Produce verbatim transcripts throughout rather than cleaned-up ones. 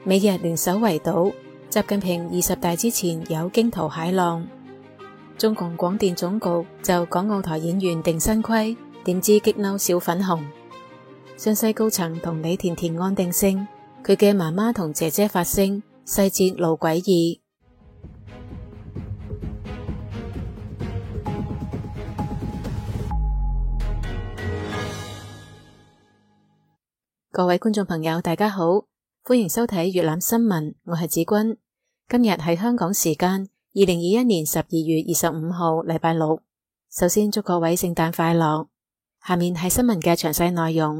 美日聯手圍堵，習近平二十大之前有驚濤駭浪。中共廣電總局就港澳台演員定新規，點知激嬲小粉紅。湘西高層同李甜甜案定性，佢嘅媽媽同姐姐發聲，細節露詭異。各位觀眾朋友，大家好，歡迎收睇粵覽新聞，我係子君。今日係香港時間二零二一年十二月二十五號，禮拜六。首先祝各位聖誕快樂。下面係新聞嘅詳細內容。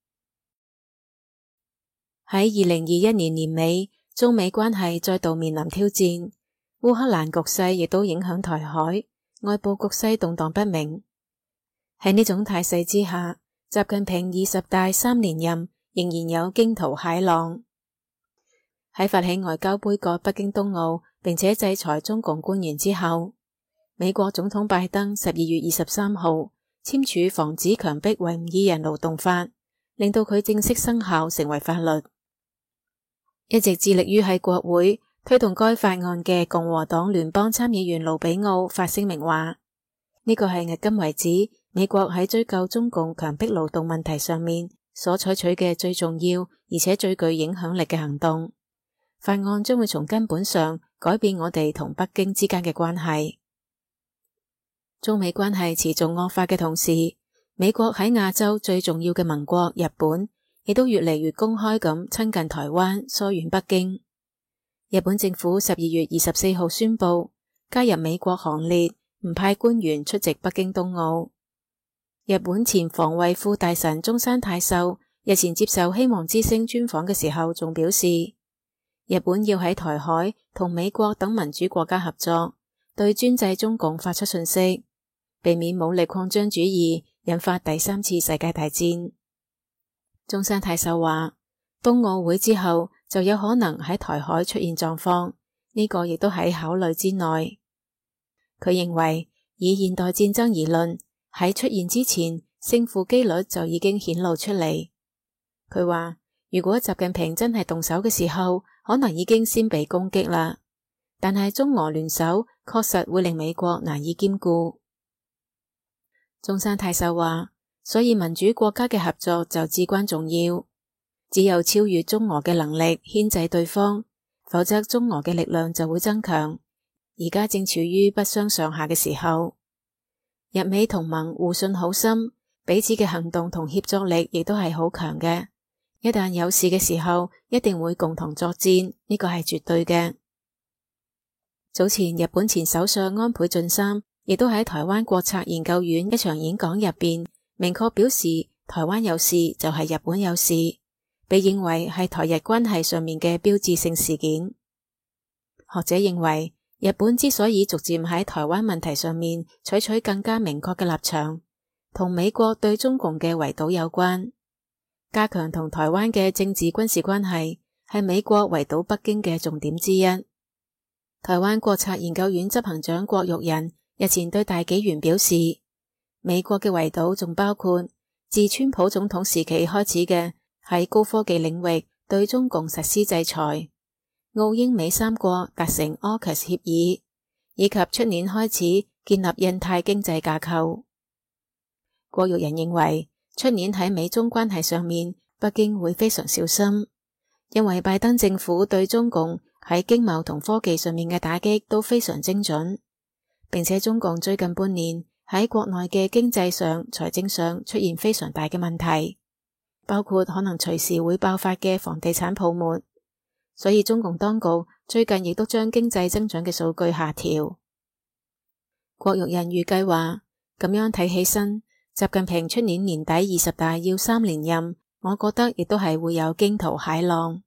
喺二零二一年年尾，中美關係再度面臨挑戰，烏克蘭局勢亦都影響台海，外部局勢動盪不明。喺呢種態勢之下，習近平二十大三連任仍然有驚濤駭浪。喺發起外交杯葛北京冬奧並且制裁中共官員之後，美國總統拜登十二月二十三號簽署防止強迫維吾爾人勞動法，令到佢正式生效成為法律。一直致力於喺國會推動該法案嘅共和黨聯邦參議員盧比奧發聲明話，呢個係迄今為止美國喺追究中共強迫勞動問題上面所採取嘅最重要而且最具影響力嘅行動。法案將會從根本上改變我哋同北京之間嘅關係。中美關係持續惡化嘅同時，美國喺亞洲最重要嘅盟國日本亦都越嚟越公開咁親近台灣，疏遠北京。日本政府十二月二十四號宣布加入美國行列，唔派官員出席北京冬奧。日本前防衛副大臣中山泰秀日前接受希望之聲專訪嘅時候，仲表示，日本要喺台海同美國等民主國家合作，對專制中共發出訊息，避免武力擴張主義引發第三次世界大戰。中山泰秀話，冬奧會之後就有可能喺台海出現狀況，呢個亦都喺考慮之內。佢認為，以現代戰爭而論，喺出現之前，勝負機率就已經顯露出嚟。佢話，如果習近平真係動手嘅時候，可能已經先被攻擊啦。但係中俄聯手確實會令美國難以兼顧。中山泰秀話，所以民主國家嘅合作就至關重要，只有超越中俄嘅能力牽制對方，否則中俄嘅力量就會增強。而家正處於不相上下嘅時候。日美同盟互信好深，彼此嘅行動同協作力亦都係好強嘅。一旦有事嘅時候，一定會共同作戰，呢個係絕對嘅。早前日本前首相安倍晉三亦都喺台灣國策研究院一場演講入邊，明確表示台灣有事就係日本有事，被認為係台日關係上面嘅標誌性事件。學者認為，日本之所以逐漸喺台灣問題上面採取更加明確嘅立場，同美國對中共嘅圍堵有關。加強同台灣嘅政治軍事關係係美國圍堵北京嘅重點之一。台灣國策研究院執行長郭玉仁日前對大紀元表示，美國嘅圍堵仲包括自川普總統時期開始嘅喺高科技領域對中共實施制裁，澳英美三國達成 A U K U S 協議，以及出年開始建立印太經濟架構。郭玉仁認為，出年喺美中關係上面，北京會非常小心，因為拜登政府對中共喺經貿同科技上面嘅打擊都非常精準，並且中共最近半年喺國內嘅經濟上、財政上出現非常大嘅問題，包括可能隨時會爆發嘅房地產泡沫，所以中共當局最近亦都將經濟增長嘅數據下調。郭玉仁預計話，咁樣睇起身，習近平出年年底二十大要三連任，我覺得亦都係會有驚濤駭浪。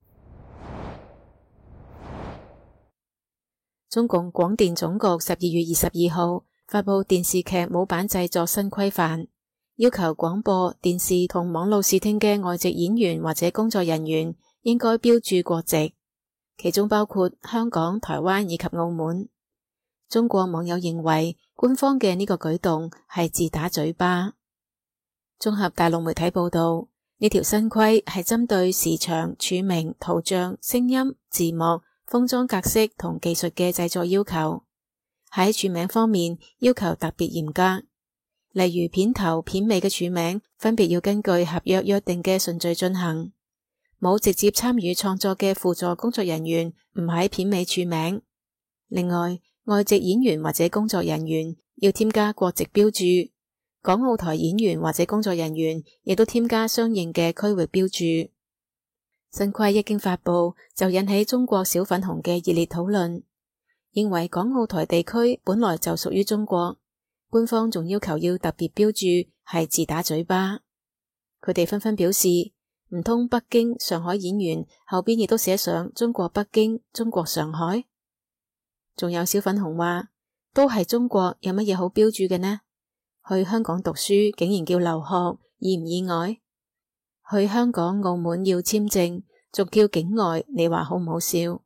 中共廣電總局十二月二十二號發布電視劇模板製作新規範，要求廣播、電視同網絡視聽嘅外籍演員或者工作人員應該標注國籍，其中包括香港、台灣以及澳門。中國網友認為官方嘅呢個舉動係自打嘴巴。綜合大陸媒體報道， 呢條新規係針對時長、署名、圖像、聲音、字幕、封裝格式同技術嘅製作要求。喺署名方面要求特別嚴格，例如片頭、片尾嘅署名分別要根據合約約定嘅順序進行。冇直接參與創作嘅輔助工作人員唔喺片尾署名。另外，外籍演員或者工作人員要添加國籍標注，港澳台演員或者工作人員亦都添加相應嘅區域標注。新規一經發佈，就引起中國小粉紅嘅熱烈討論，認為港澳台地區本來就屬於中國，官方仲要求要特別標注，係自打嘴巴。佢哋紛紛表示，唔通北京、上海演員後邊亦都寫上中國北京、中國上海？仲有小粉紅話，都係中國，有乜嘢好標注嘅呢？去香港讀書竟然叫留學，意唔意外？去香港、澳門要簽證，仲叫境外，你話好唔好笑？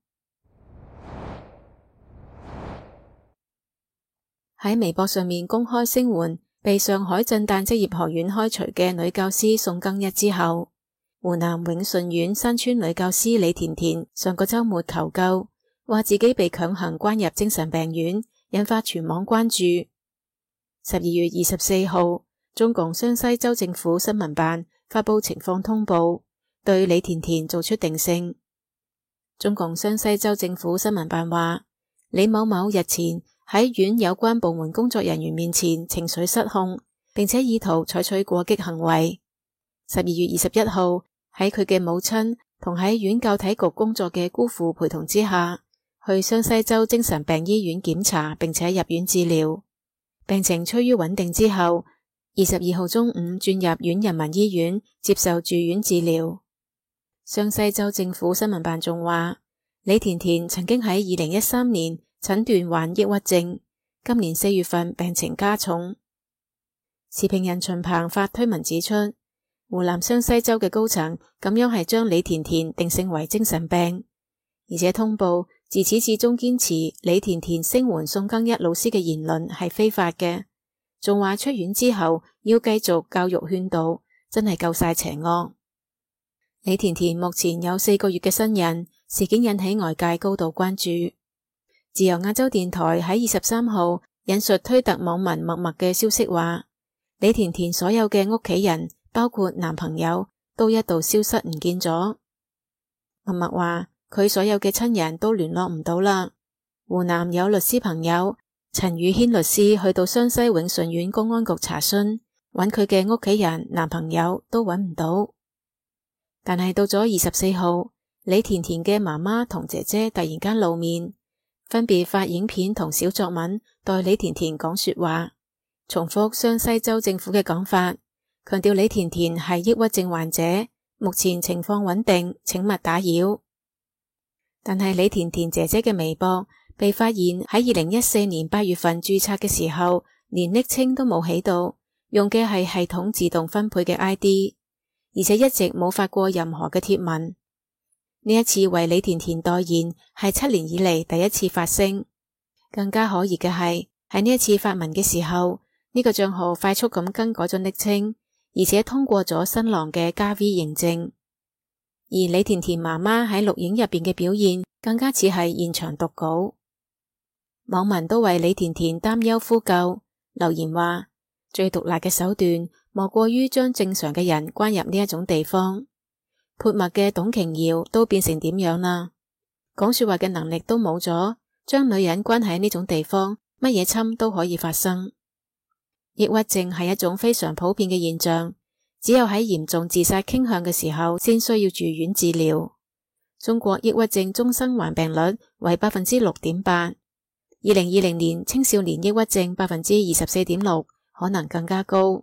喺微博上面公開聲援被上海震旦職業學院開除嘅女教師宋更一之後，湖南永順縣山村女教師李甜甜上個周末求救，話自己被強行關入精神病院，引發全網關注。十二月二十四號，中共湘西州政府新聞辦發佈情況通報，對李甜甜作出定性。中共湘西州政府新聞辦話，李某某日前喺院有關部門工作人員面前情緒失控，並且意圖採取過激行為。十二月二十一號，喺佢嘅母親同喺院教體局工作嘅姑父陪同之下，去湘西州精神病醫院檢查並且入院治療，病情趨於穩定之後，二十二號中午轉入縣人民醫院接受住院治療。湘西州政府新聞辦仲話，李甜甜曾經喺二零一三年診斷患抑鬱症，今年四月份病情加重。時評人秦鵬發推文指出，湖南湘西州嘅高層咁樣係將李甜甜定性為精神病，而且通報自始至終堅持李甜甜聲援宋更一老師嘅言論係非法嘅，仲話出院之後要繼續教育勸導，真係夠晒邪惡。李甜甜目前有四個月嘅身孕，事件引起外界高度關注。自由亞洲電台喺二十三號引述推特網民默默嘅消息話，李甜甜所有嘅屋企人包括男朋友都一度消失唔見咗。默默話佢所有嘅親人都聯絡唔到啦。湖南有律師朋友陳宇軒律師去到湘西永順縣公安局查詢，揾佢嘅屋企人、男朋友都揾唔到。但係到咗二十四號，李甜甜嘅媽媽同姐姐突然間露面，分別發影片同小作文代李甜甜講說話，重複湘西州政府嘅講法，強調李甜甜係抑鬱症患者，目前情況穩定，請勿打擾。但係李甜甜姐姐嘅微博被發現喺二零一四年八月份註冊嘅時候，連昵稱都冇起到，用嘅係系統自動分配嘅 I D， 而且一直冇發過任何嘅貼文。呢一次為李甜甜代言係七年以嚟第一次發聲。更加可疑嘅係喺呢一次發文嘅時候，呢個賬號快速咁更改咗昵稱，而且通過咗新浪嘅加 V 認證。而李甜甜媽媽喺錄影入邊嘅表現更加似係現場讀稿。網民都為李甜甜擔憂呼救，留言話最毒辣嘅手段莫過於將正常嘅人關入呢一種地方。潑墨嘅董瓊瑤都變成點樣啦？講說話嘅能力都冇咗，將女人關喺呢種地方，乜嘢侵都可以發生。抑鬱症係一種非常普遍嘅現象，只有喺嚴重自殺傾向嘅時候先需要住院治療。中國抑鬱症終生患病率為百分之六點八，二零二零年青少年抑鬱症百分之二十四點六，可能更加高。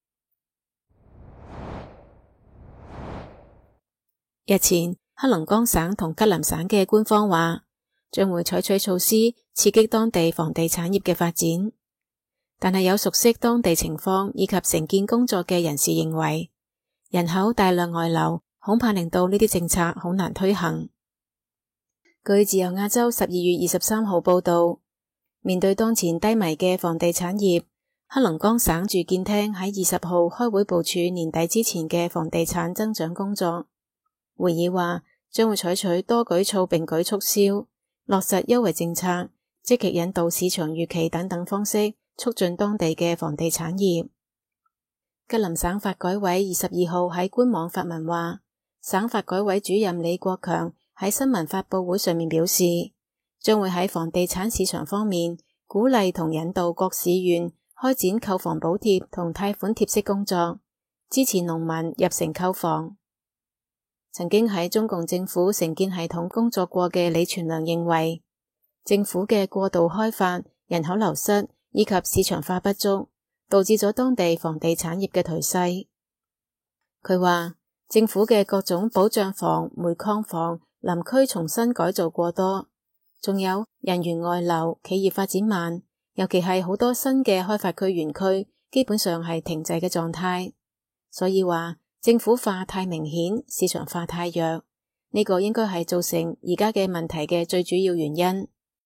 日前，黑龍江省同吉林省嘅官方話，將會採取措施刺激當地房地產業嘅發展。但係有熟悉當地情況以及承建工作嘅人士認為，人口大量外流，恐怕令到呢啲政策好難推行。據自由亞洲十二月二十三號報道，面對當前低迷嘅房地產業， 黑龍江省住建廳喺二十號開會部署年底之前嘅房地產增長工作。會議話將會採取多舉措並舉促銷，落實優惠政策，積極引導市場預期等等方式，促進當地嘅房地產業。吉林省發改委二十二號喺官網發文話，省發改委主任李國強喺新聞發佈會上面表示，將會喺房地產市場方面鼓勵同引導各市縣開展購房補貼同貸款貼息工作，支持農民入城購房。曾經喺中共政府城建系統工作過嘅李全良認為，政府嘅過度開發、人口流失以及市場化不足，導致咗當地房地產業嘅頹勢。佢話，政府嘅各種保障房、煤礦房、林區重新改造過多，仲有人員外流、企業發展慢，尤其係好多新嘅開發區園區，基本上係停滯嘅狀態。所以話政府化太明顯，市場化太弱，呢個應該係造成而家嘅問題嘅最主要原因。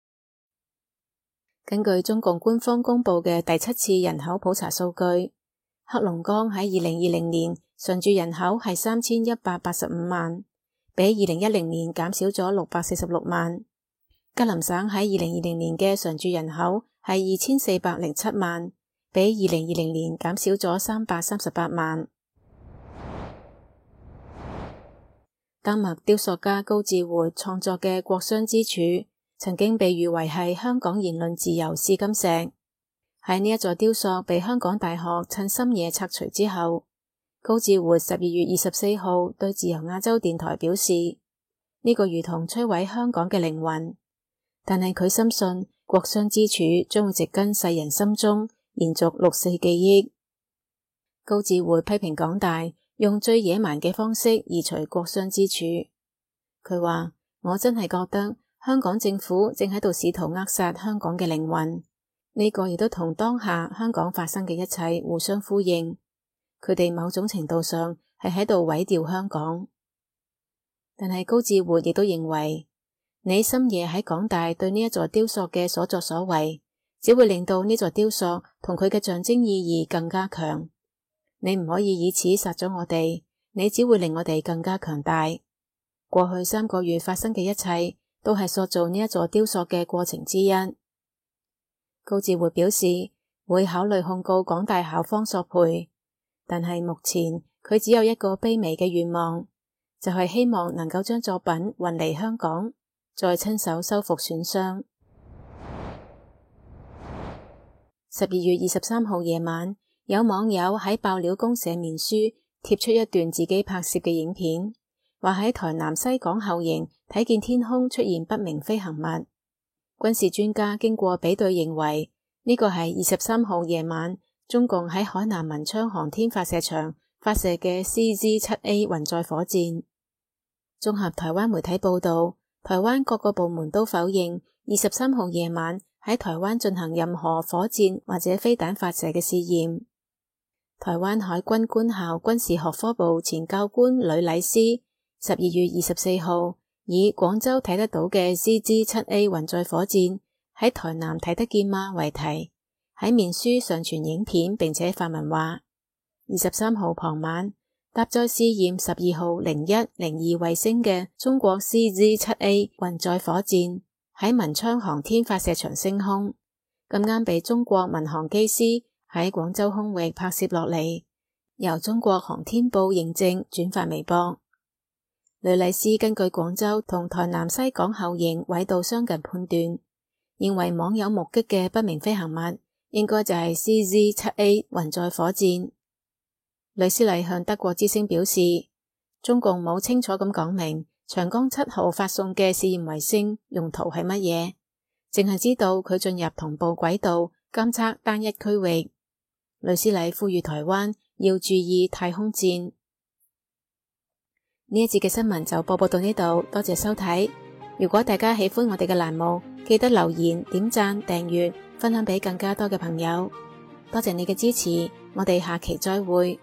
根據中共官方公布嘅第七次人口普查數據，黑龍江喺二零二零年常住人口係三千一百八十五萬，比二零一零年減少咗六百四十六萬。吉林省喺二零二零年嘅常住人口係二千四百零七萬，比二零二零年減少咗三百三十八萬。丹麥雕塑家高志活創作嘅《國殤之柱》曾經被譽為係香港言論自由試金石。喺呢一座雕塑被香港大學趁深夜拆除之後，高志活十二月二十四號對自由亞洲電台表示，呢個如同摧毀香港嘅靈魂，但係佢深信《國殤之柱》將會植根世人心中，延續六四記憶。高志活批評港大用最野蠻嘅方式移除國殤之柱。佢話，我真係覺得香港政府正喺度試圖扼殺香港嘅靈魂，呢個亦都同當下香港發生嘅一切互相呼應。佢哋某種程度上係喺度毀掉香港。但係高志活亦都認為，你深夜喺港大對呢一座雕塑嘅所作所為，只會令到呢座雕塑同佢嘅象徵意義更加強。你唔可以以此殺咗我哋，你只會令我哋更加強大。過去三個月發生嘅一切，都係塑造呢一座雕塑嘅過程之一。高志活表示會考慮控告港大校方索賠，但係目前佢只有一個卑微嘅願望，就係希望能夠將作品運嚟香港，再親手修復損傷。十二月二十三號夜晚，有網友喺爆料公社面書貼出一段自己拍攝嘅影片，話喺台南西港後營睇見天空出現不明飛行物。軍事專家經過比對認為，呢個係二十三號夜晚中共喺海南文昌航天發射場發射嘅 C Z 七 A 運載火箭。綜合台灣媒體報道，台灣各個部門都否認二十三號夜晚喺台灣進行任何火箭或者飛彈發射嘅試驗。台灣海軍官校軍事學科部前教官呂禮詩十二月二十四號以廣州睇得到嘅 C Z 七 A 運載火箭喺台南睇得見嗎為題，喺面書上傳影片，並且發文話，二十三號傍晚搭載試驗十二號零一零二衛星嘅中國 C Z 七 A 運載火箭喺文昌航天發射場升空，咁啱被中國民航機師喺廣州空域拍攝落嚟，由中國航天部認證轉發微博。呂禮詩根據廣州同台南西港後營緯度相近判斷，認為網友目擊嘅不明飛行物應該就係 C Z 七 A 運載火箭。呂詩麗向德國之聲表示，中共冇清楚咁講明長江七號發送嘅試驗衛星用途係乜嘢，淨係知道佢進入同步軌道監測單一區域。呂詩麗呼籲台灣要注意太空戰。呢一節嘅新聞就播報到呢度，多謝收睇。如果大家喜歡我哋嘅欄目，記得留言、點讚、訂閱、分享俾更加多嘅朋友。多謝你嘅支持，我哋下期再會。